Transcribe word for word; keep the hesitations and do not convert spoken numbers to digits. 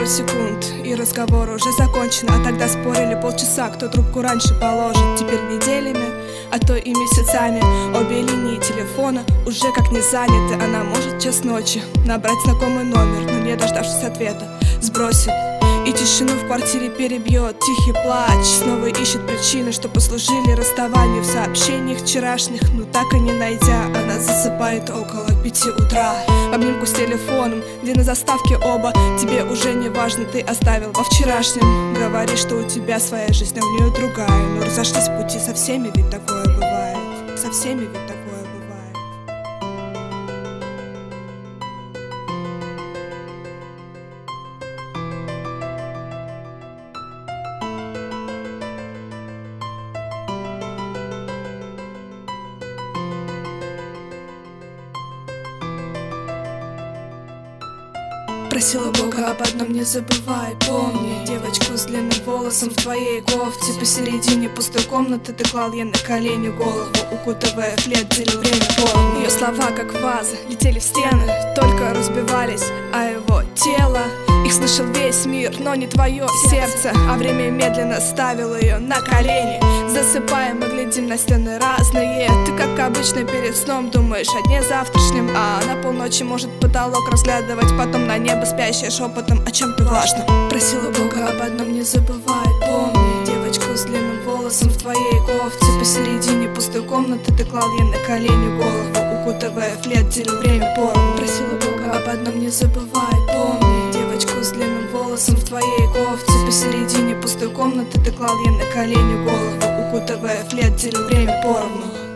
Пару секунд, и разговор уже закончен. А тогда спорили полчаса, кто трубку раньше положит. Теперь неделями, а то и месяцами обе линии телефона уже как не заняты. Она может в час ночи набрать знакомый номер, но не дождавшись ответа сбросит. И тишину в квартире перебьет тихий плач. Снова ищет причины, что послужили расставанию. В сообщениях вчерашних, но так и не найдя, она засыпает около пяти утра в обнимку с телефоном, где на заставке оба. Тебе уже не важно, ты оставил во вчерашнем. Говоришь, что у тебя своя жизнь, а у нее другая. Но разошлись пути, со всеми ведь такое бывает. Со всеми ведь такое бывает. Просила Бога об одном, не забывай, помни девочку с длинным волосом в твоей кофте. Посередине пустой комнаты ты клал ей на колени голову, укутывая в плед, делил время полный. Ее слова, как вазы, летели в стены, только разбивались, а его тело их слышал весь мир, но не твое сердце. А время медленно ставило ее на колени. Засыпаем и глядим на стены разные. Ты, как обычно, перед сном думаешь о дне завтрашнем, а на полночи может потолок разглядывать, потом на небо спящее шепотом о чем-то важном. Просила Бога об одном, не забывай, помни девочку с длинным волосом в твоей кофте. Посередине пустой комнаты ты клал ей на колени голову, укутывая в плед, делил время поровну. Просила Бога об одном, не забывай, помни девочку с длинным волосом в твоей кофте. Посередине пустой комнаты ты клал ей на колени голову, укутывая в плед, делил время поровну.